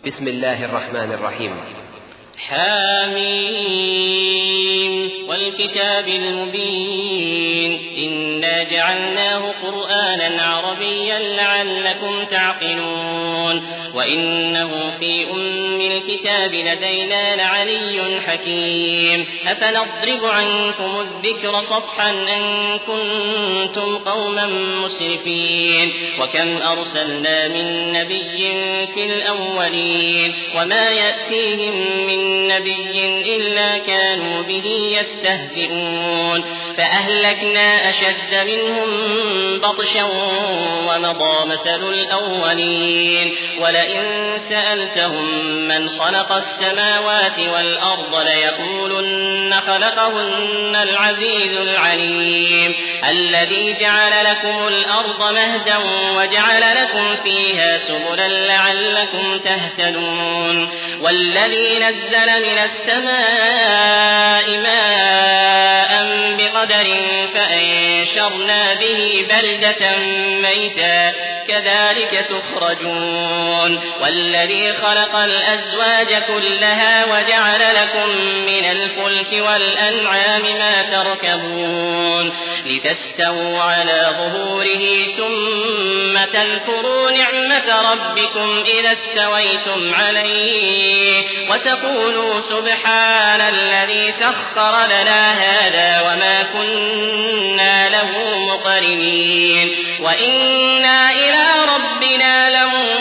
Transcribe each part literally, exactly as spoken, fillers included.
بسم الله الرحمن الرحيم. حاميم والكتاب المبين إنا جعلناه قرآنا عربيا لعلكم تعقلون وإنه في أم الكتاب لدينا لعلي حكيم أفنضرب عنكم الذكر صفحا أن كنتم قوما مسرفين وكم أرسلنا من نبي في الأولين وما يأتيهم من نبي إلا كانوا به يستهزئون فأهلكنا أشد منهم بطشا ومضى مثل الأولين ولئن سألتهم من خلق السماوات والأرض ليقولن خلقهن العزيز العليم الذي جعل لكم الأرض مهدا وجعل لكم فيها سبلا لعلكم تهتدون والذي نزل من السماء ماء بقدر فأنشرنا به بلدة ميتا كذلك تخرجون والذي خلق الأزواج كلها وجعل لكم من الفلك والأنعام ما تركبون لتستووا على ظهوره ثم تذكروا نعمة ربكم إذا استويتم عليه وتقولوا سبحان الذي سخر لنا هذا وما كنا له مقرنين وإنا إلى ربنا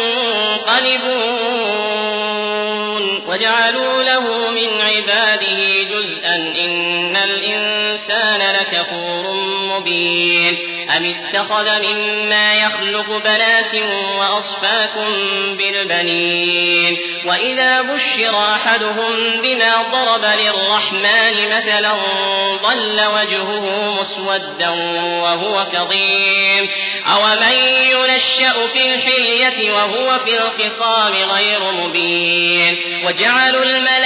لمنقلبون وجعلوا له من عباده جزءا إن الإنسان لكفور مبين أم اتخذ مما يخلق بنات وأصفاكم بالبنين وإذا بشر أحدهم بما ضرب للرحمن مثلا ظل وجهه مسودا وهو كظيم أومن ينشأ في الحلية وهو في الخصام غير مبين وجعلوا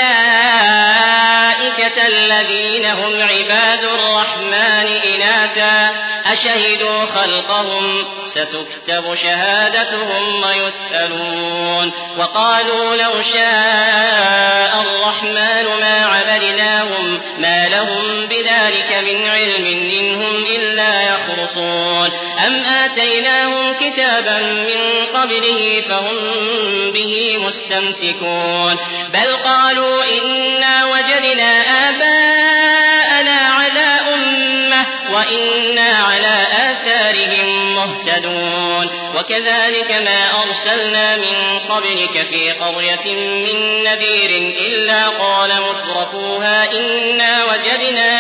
الملائكة الذين هم عباد الرحمن إناثا أشهدوا خلقهم ستكتب شهادتهم ويسألون وقالوا لو شاء الرحمن ما عبدناهم ما لهم بذلك من علم إنهم إلا يخرصون أم آتيناهم كتابا من قبله فهم به مستمسكون بل قالوا إنا وجدنا آباءنا على أمة وإنا على آثارهم مهتدون وكذلك ما أرسلنا من قبلك في قرية من نذير إلا قال مترفوها إنا وجدنا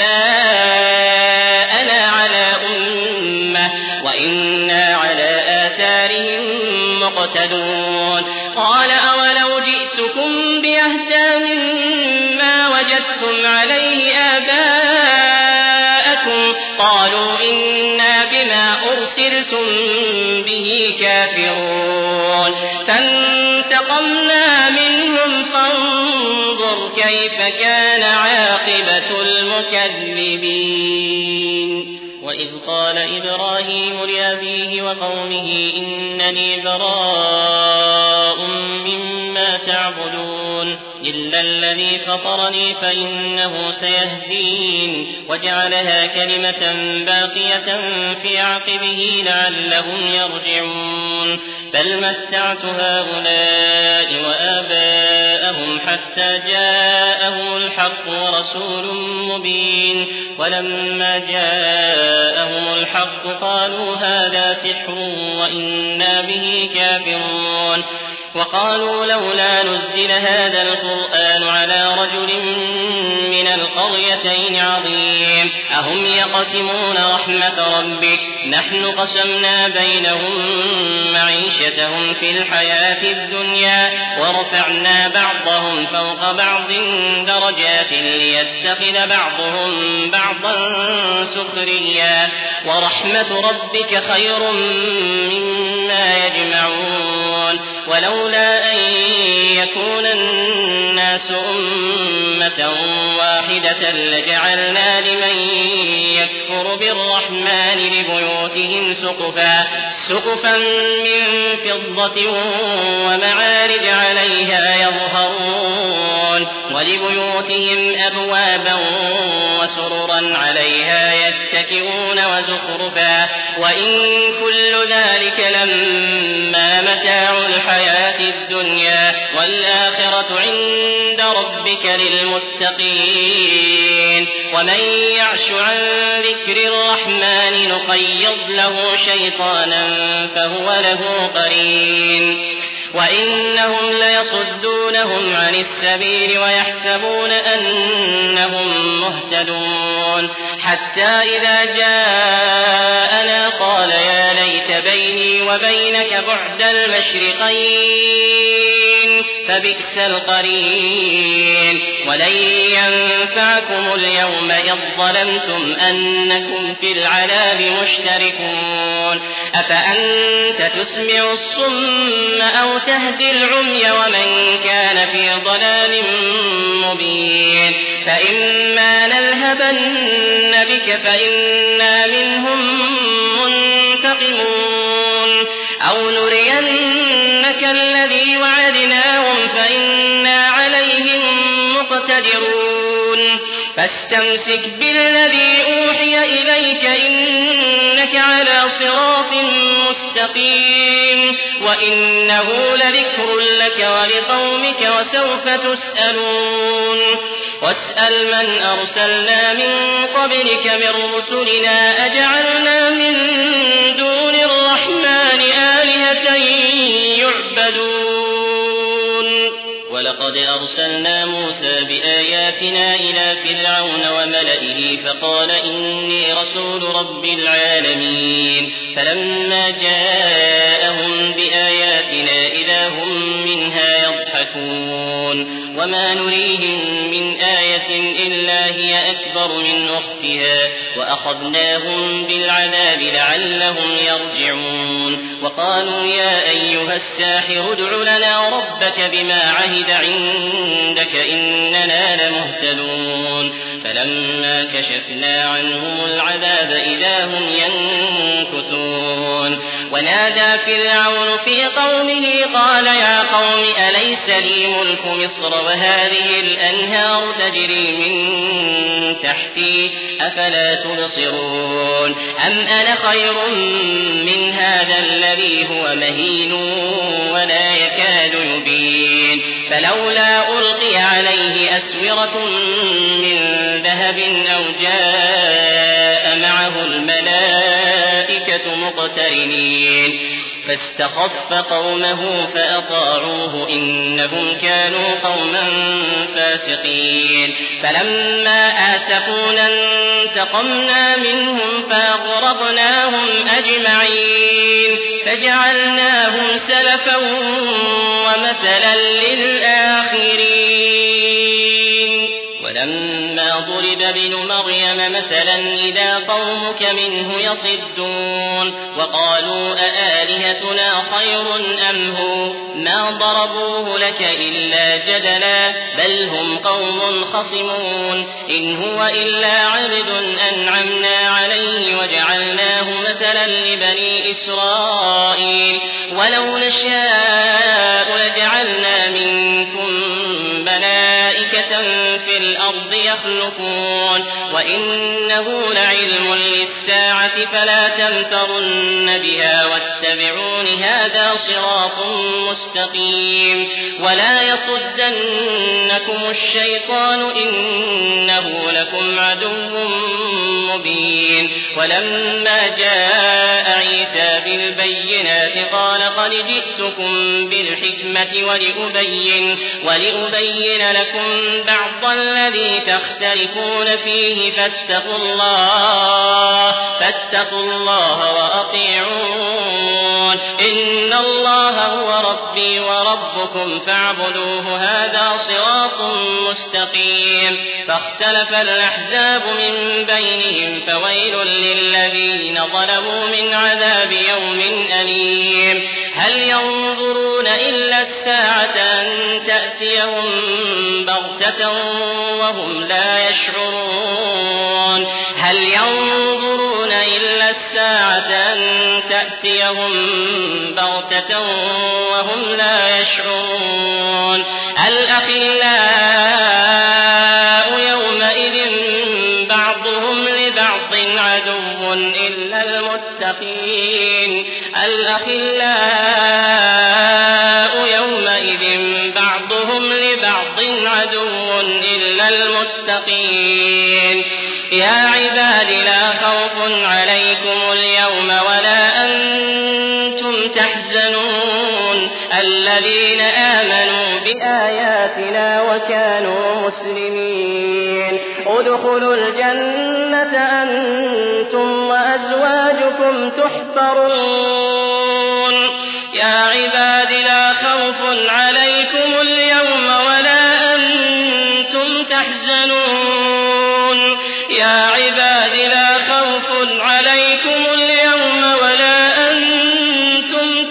آباءنا على أمة وإنا على آثارهم مقتدون قال أولو جئتكم بأهدى مما وجدتم عليه آباءكم قالوا إنا بما أرسلتم به كافرون فانتقمنا منهم فانظر كيف كان عاقبة المكذبين وإذ قال إبراهيم لأبيه وقومه إنني براء مما تعبدون إلا الذي فطرني فإنه سيهدين وجعلها كلمة باقية في عقبه لعلهم يرجعون بل متعت هؤلاء وآباءهم حتى جاءهم الحق ورسول مبين ولما جاءهم الحق قالوا هذا سحر وإنا به كافرون وقالوا لولا نزل هذا القرآن على رجل من القريتين عظيم أهم يقسمون رحمة ربك نحن قسمنا بينهم معيشتهم في الحياة الدنيا ورفعنا بعضهم فوق بعض درجات ليتخذ بعضهم بعضا سخريا ورحمة ربك خير مما يجمعون ولولا أن يكون الناس الناس أمة واحدة لجعلنا لمن يكفر بالرحمن لبيوتهم سقفا, سقفا من فضة ومعارج عليها يظهرون ولبيوتهم أبوابا وسررا عليها يتكئون وزخرفا وإن كل ذلك لما متاع الحياة الدنيا والآخرة عند ربك للمتقين ومن يعش عن ذكر الرحمن نقيض له شيطانا فهو له قرين وإنهم ليصدونهم عن السبيل ويحسبون أنهم مهتدون حتى إذا جاءنا قال يا ليت بيني وبينك بعد المشرقين فبئس القرين ولن ينفعكم اليوم إذ ظلمتم أنكم في العذاب مشتركون أفأنت تسمع الصم أو تهدي العمي ومن كان في ضلال مبين فإما نذهبن بك فإنا منهم منتقمون أو نرينك الذي وعدناهم فإنا عليهم مقتدرون فاستمسك بالذي أوحي إليك إنك على صراط مستقيم وإنه لذكر لك ولقومك وسوف تسألون واسأل من أرسلنا من قبلك من رسلنا أجعلنا من دون الرحمن آلهة يعبدون ولقد أرسلنا موسى بآياتنا إلى فرعون وملئه فقال إني رسول رب العالمين فلما جاءهم بآياتنا إذا هم منها يضحكون وما نريهم من آية إلا هي أكبر من أختها وأخذناهم بالعذاب لعلهم يرجعون وقالوا يا أيها الساحر ادع لنا ربك بما عهد عندك إننا لمهتدون فلما كشفنا عنهم العذاب إذا هم ينكثون ونادى فرعون في قومه قال يا قوم أليس لي ملك مصر وهذه الأنهار تجري من تحتي أفلا تبصرون أم أنا خير من هذا الذي هو مهين ولا يكاد يبين فلولا ألقي عليه أسورة من ذهب أو جاء معه الملائكة مقترنين فاستخف قومه فأطاعوه إنهم كانوا قوما فاسقين فلما آسفونا انتقمنا منهم فأغرقناهم أجمعين فجعلناهم سلفا ومثلا للآخرين ولما ضرب ابن مريم مثلا إذا قومك منه يصدون وقالوا أآلهتنا خير أم هو ما ضربوه لك إلا جدلا بل هم قوم خصمون إن هو إلا عبد أنعمنا عليه وجعلناه مثلا لبني إسرائيل ولو نشاء لجعلنا منكم ملائكة في الأرض يخلقون وإنه لعلم للساعة فلا تمترن بها واتبعون هذا صراط مستقيم ولا يصدنكم الشيطان إنه لكم عدو مبين ولما جاء عيسى بالبينات قال قد جئتكم بالحكمة ولأبين, ولأبين لكم بعض الذي تختلفون فيه فاتقوا الله, فاتقوا الله وأطيعون إن الله هو ربي وربكم فاعبدوه هذا صراط مستقيم فاختلف الأحزاب من بينهم فويل للذين ظلموا من عذاب يوم أليم هل ينظرون إلا الساعة أن تأتيهم بغتة وهم لا يشعرون هل ينظرون إلا الساعة أن تأتيهم بغتة وهم لا يشعرون الأخلاء يومئذ بعضهم لبعض عدو إلا المتقين الأخلاء يومئذ بعضهم لبعض عدو إلا المتقين يا عباد لا خوف عليكم اليوم ولا أنتم تحزنون الذين آمنوا بآياتنا وكانوا مسلمين ادخلوا الجنة أنتم وأزواجكم تحبرون يا عباد لا خوف عليكم اليوم ولا أنتم تحزنون يا عباد لا خوف عليكم اليوم ولا أنتم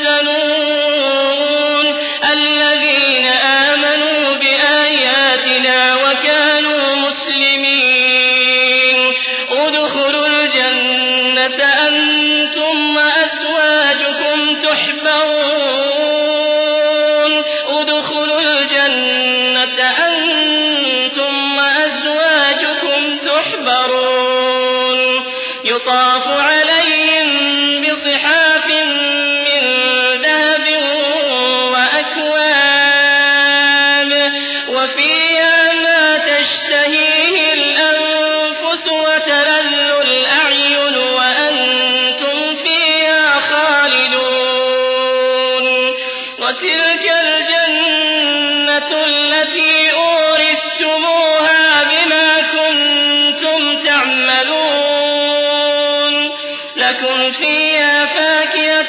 تحزنون الذين آمنوا بآياتنا وكانوا مسلمين ادخلوا الجنة أنتم وأزواجكم تحبرون ادخلوا الجنة أنتم وأزواجكم تحبرون يطاف عليهم بصحاف من ذهب وأكواب وفيها ما تشتهيه الأنفس وتلذ الأعين وأنتم فيها خالدون وتلك الجنة التي أورثتموها بما كنتم تعملون لكم فيها فاكهة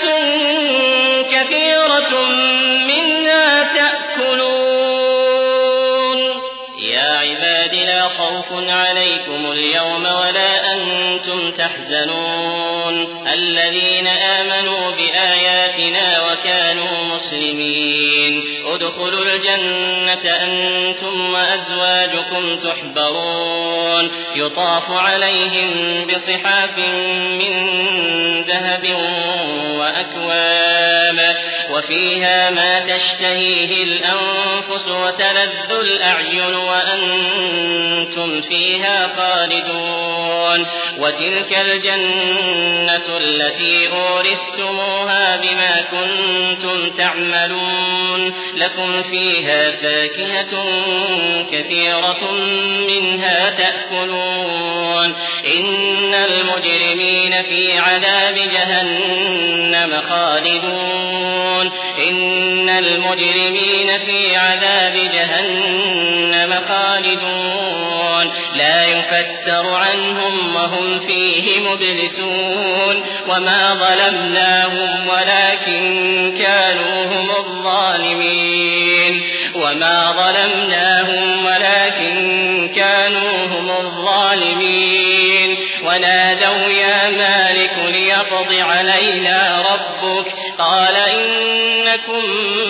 كثيرة منها تأكلون يا عباد لا خوف عليكم اليوم ولا أنتم تحزنون الذين آمنوا بآياتنا وكانوا مسلمين ادخلوا الجنة أنتم وأزواجكم تحبرون يطاف عليهم بصحاف من ذهب وأكواب وفيها ما تشتهيه الأنفس وتلذ الأعين وأنتم فيها خالدون وتلك الجنة التي أورثتموها بما كنتم تعملون لكم فيها فاكهة كثيرة منها تأكلون إن المجرمين في عذاب جهنم خالدون إن المجرمين في عذاب جهنم خالدون لا يفتر عنهم وهم فيه مبلسون وما ظلمناهم ولكن كانوا هم الظالمين وما ظلمناهم ولكن كانوا هم الظالمين ونادوا يا مالك ليقض علينا ربك قال إنكم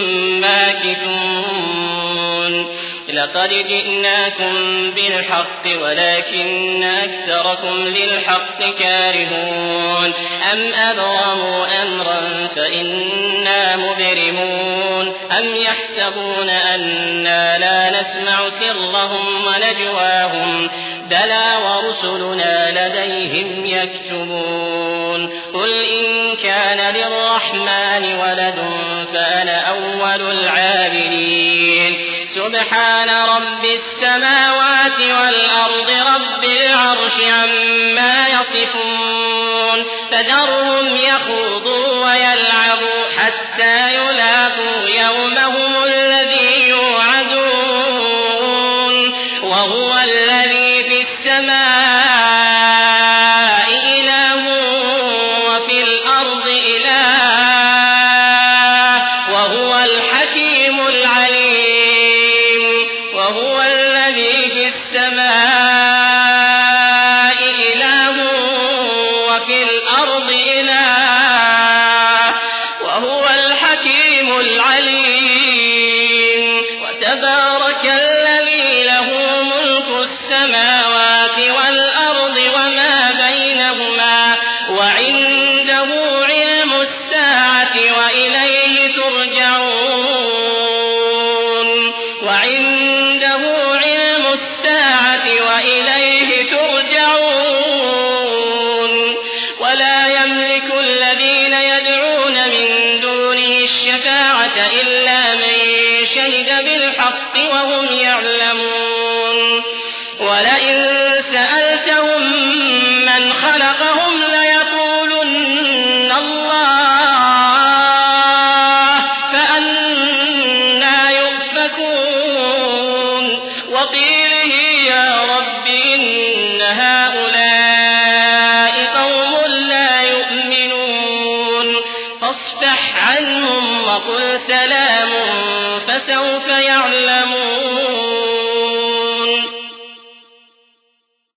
ماكثون لقد جئناكم بالحق ولكن أكثركم للحق كارهون أم أبرموا أمرا فإنا مبرمون أم يحسبون أنا لا نسمع سرهم ونجواهم بلى ورسلنا لديهم يكتبون قل إن كان للرحمن ولد فأنا أول العابدين سبحان رب السماوات والأرض رب العرش عما يصفون فذرهم يخوضوا ويلعبوا حتى يلاقوا يومهم الذي يوعدون وهو الذي في السماء إله وفي الأرض إله وهو الحكيم العليم وهو الذي في السماء إله وفي الأرض إله وهو الحكيم العليم وتبارك الذي وعنده علم الساعة وإليه ترجعون ولا يملك الذين يدعون من دونه الشفاعة إلا من شهد بالحق وهم يعلمون ولا